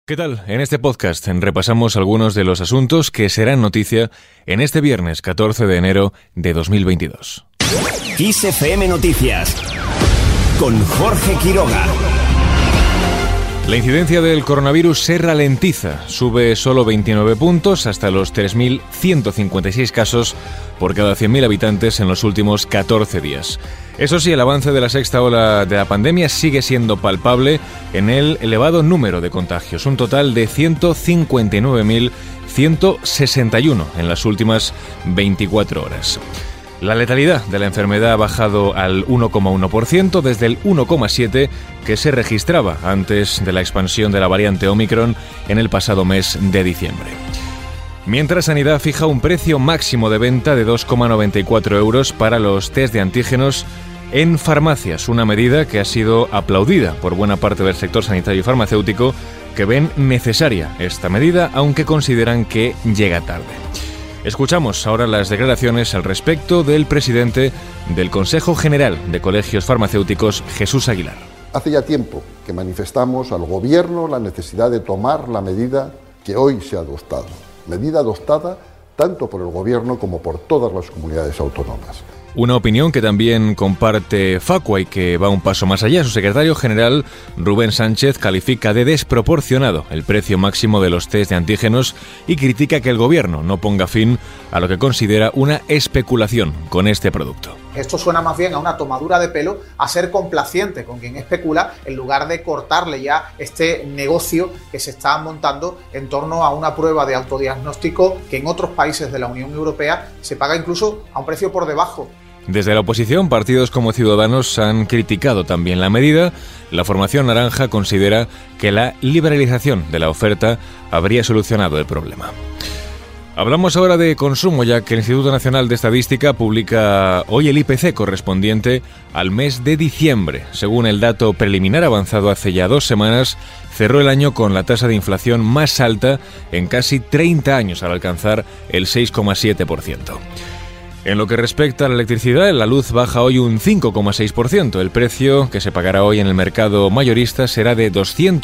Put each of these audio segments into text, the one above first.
¿Qué tal? En este podcast repasamos algunos de los asuntos que serán noticia en este viernes 14 de enero de 2022. Kiss FM Noticias con Jorge Quiroga. La incidencia del coronavirus se ralentiza, sube solo 29 puntos hasta los 3.156 casos por cada 100.000 habitantes en los últimos 14 días. Eso sí, el avance de la sexta ola de la pandemia sigue siendo palpable en el elevado número de contagios, un total de 159.161 en las últimas 24 horas. La letalidad de la enfermedad ha bajado al 1,1% desde el 1,7% que se registraba antes de la expansión de la variante Omicron en el pasado mes de diciembre. Mientras Sanidad fija un precio máximo de venta de 2,94 euros para los test de antígenos en farmacias, una medida que ha sido aplaudida por buena parte del sector sanitario y farmacéutico, que ven necesaria esta medida, aunque consideran que llega tarde. Escuchamos ahora las declaraciones al respecto del presidente del Consejo General de Colegios Farmacéuticos, Jesús Aguilar. Hace ya tiempo que manifestamos al Gobierno la necesidad de tomar la medida que hoy se ha adoptado. Medida adoptada tanto por el Gobierno como por todas las comunidades autónomas. Una opinión que también comparte Facua y que va un paso más allá. Su secretario general, Rubén Sánchez, califica de desproporcionado el precio máximo de los test de antígenos y critica que el Gobierno no ponga fin a lo que considera una especulación con este producto. Esto suena más bien a una tomadura de pelo, a ser complaciente con quien especula, en lugar de cortarle ya este negocio que se está montando en torno a una prueba de autodiagnóstico que en otros países de la Unión Europea se paga incluso a un precio por debajo. Desde la oposición, partidos como Ciudadanos han criticado también la medida. La formación naranja considera que la liberalización de la oferta habría solucionado el problema. Hablamos ahora de consumo, ya que el Instituto Nacional de Estadística publica hoy el IPC correspondiente al mes de diciembre. Según el dato preliminar avanzado hace ya 2 semanas, cerró el año con la tasa de inflación más alta en casi 30 años, al alcanzar el 6,7%. En lo que respecta a la electricidad, la luz baja hoy un 5,6%. El precio que se pagará hoy en el mercado mayorista será de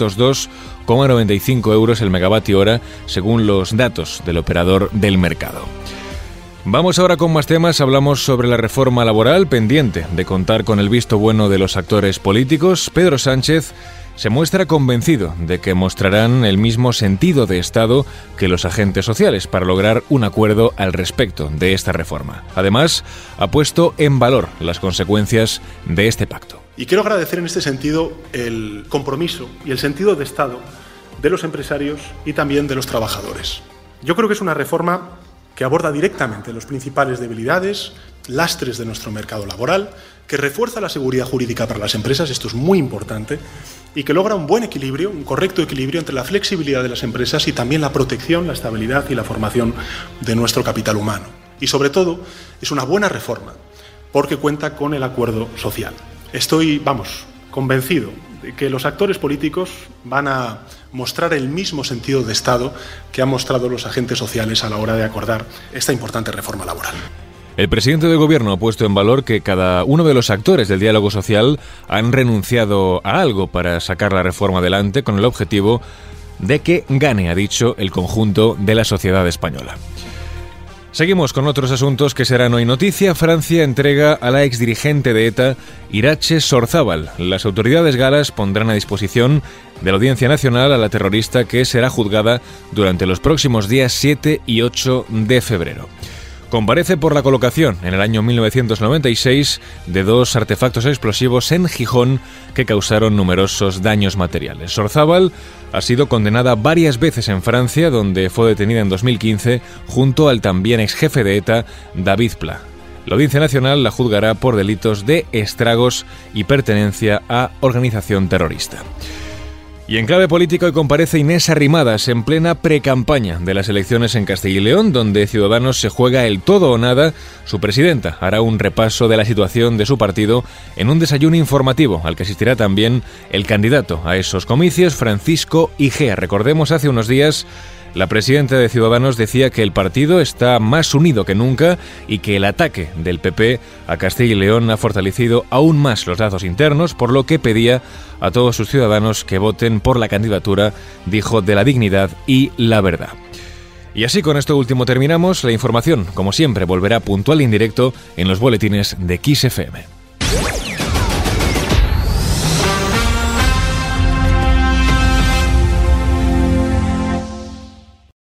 202,95 euros el megavatio hora, según los datos del operador del mercado. Vamos ahora con más temas. Hablamos sobre la reforma laboral, pendiente de contar con el visto bueno de los actores políticos. Pedro Sánchez se muestra convencido de que mostrarán el mismo sentido de Estado que los agentes sociales para lograr un acuerdo al respecto de esta reforma. Además, ha puesto en valor las consecuencias de este pacto. Y quiero agradecer en este sentido el compromiso y el sentido de Estado de los empresarios y también de los trabajadores. Yo creo que es una reforma que aborda directamente las principales debilidades, lastres de nuestro mercado laboral, que refuerza la seguridad jurídica para las empresas, esto es muy importante, y que logra un buen equilibrio, un correcto equilibrio entre la flexibilidad de las empresas y también la protección, la estabilidad y la formación de nuestro capital humano. Y sobre todo, es una buena reforma, porque cuenta con el acuerdo social. Estoy, convencido de que los actores políticos van a mostrar el mismo sentido de Estado que han mostrado los agentes sociales a la hora de acordar esta importante reforma laboral. El presidente del Gobierno ha puesto en valor que cada uno de los actores del diálogo social han renunciado a algo para sacar la reforma adelante con el objetivo de que gane, ha dicho, el conjunto de la sociedad española. Seguimos con otros asuntos que serán hoy noticia. Francia entrega a la exdirigente de ETA, Iratxe Sorzábal. Las autoridades galas pondrán a disposición de la Audiencia Nacional a la terrorista, que será juzgada durante los próximos días 7 y 8 de febrero. Comparece por la colocación en el año 1996 de 2 artefactos explosivos en Gijón que causaron numerosos daños materiales. Sorzábal ha sido condenada varias veces en Francia, donde fue detenida en 2015 junto al también exjefe de ETA, David Pla. La Audiencia Nacional la juzgará por delitos de estragos y pertenencia a organización terrorista. Y en clave política hoy comparece Inés Arrimadas en plena precampaña de las elecciones en Castilla y León, donde Ciudadanos se juega el todo o nada. Su presidenta hará un repaso de la situación de su partido en un desayuno informativo al que asistirá también el candidato a esos comicios, Francisco Igea. Recordemos, hace unos días La presidenta de Ciudadanos decía que el partido está más unido que nunca y que el ataque del PP a Castilla y León ha fortalecido aún más los lazos internos, por lo que pedía a todos sus ciudadanos que voten por la candidatura, dijo, de la dignidad y la verdad. Y así con esto último terminamos. La información, como siempre, volverá puntual e indirecto en los boletines de Kiss FM.